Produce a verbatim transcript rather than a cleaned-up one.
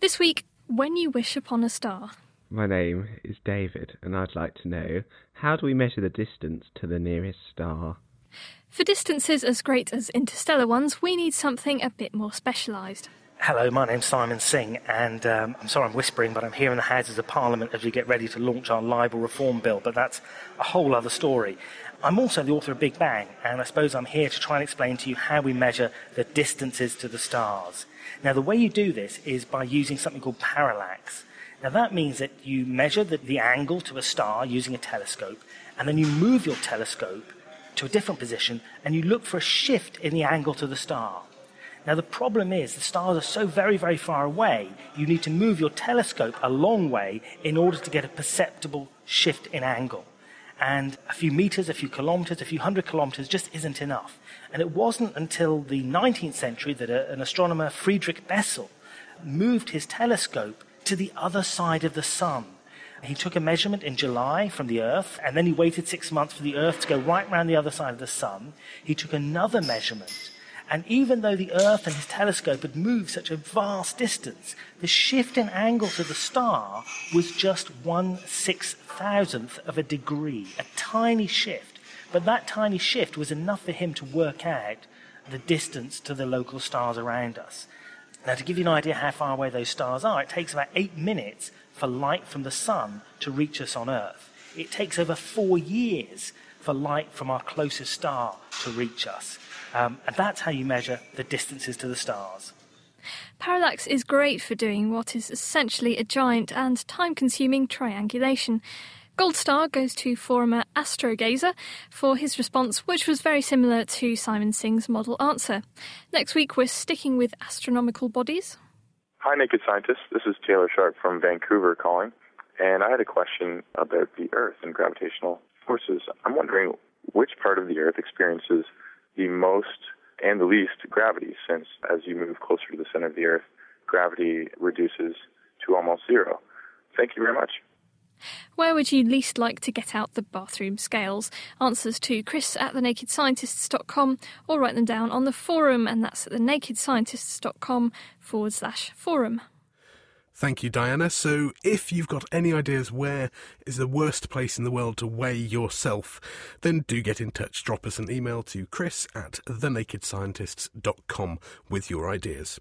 This week, when you wish upon a star. My name is David, and I'd like to know, how do we measure the distance to the nearest star? For distances as great as interstellar ones, we need something a bit more specialised. Hello, my name's Simon Singh, and um, I'm sorry I'm whispering, but I'm here in the Houses of Parliament as we get ready to launch our libel reform bill, but that's a whole other story. I'm also the author of Big Bang, and I suppose I'm here to try and explain to you how we measure the distances to the stars. Now, the way you do this is by using something called parallax. Now, that means that you measure the, the angle to a star using a telescope, and then you move your telescope to a different position, and you look for a shift in the angle to the star. Now, the problem is the stars are so very, very far away, you need to move your telescope a long way in order to get a perceptible shift in angle. And a few meters, a few kilometers, a few hundred kilometers just isn't enough. And it wasn't until the nineteenth century that a, an astronomer, Friedrich Bessel, moved his telescope to the other side of the sun. He took a measurement in July from the Earth, and then he waited six months for the Earth to go right round the other side of the sun. He took another measurement. And even though the Earth and his telescope had moved such a vast distance, the shift in angle to the star was just one six thousandth of a degree, a tiny shift. But that tiny shift was enough for him to work out the distance to the local stars around us. Now, to give you an idea how far away those stars are, it takes about eight minutes for light from the sun to reach us on Earth. It takes over four years for light from our closest star to reach us. Um, and that's how you measure the distances to the stars. Parallax is great for doing what is essentially a giant and time-consuming triangulation. Gold star goes to forumer Astrogazer for his response, which was very similar to Simon Singh's model answer. Next week, we're sticking with astronomical bodies. Hi, Naked Scientists. This is Taylor Sharp from Vancouver calling, and I had a question about the Earth and gravitational forces. I'm wondering which part of the Earth experiences the most and the least gravity, since as you move closer to the center of the Earth, gravity reduces to almost zero. Thank you very much. Where would you least like to get out the bathroom scales? Answers to Chris at the naked scientists dot com, or write them down on the forum, and that's at the naked scientists dot com forward slash forum. Thank you, Diana. So if you've got any ideas where is the worst place in the world to weigh yourself, then do get in touch. Drop us an email to chris at the naked scientists dot com with your ideas.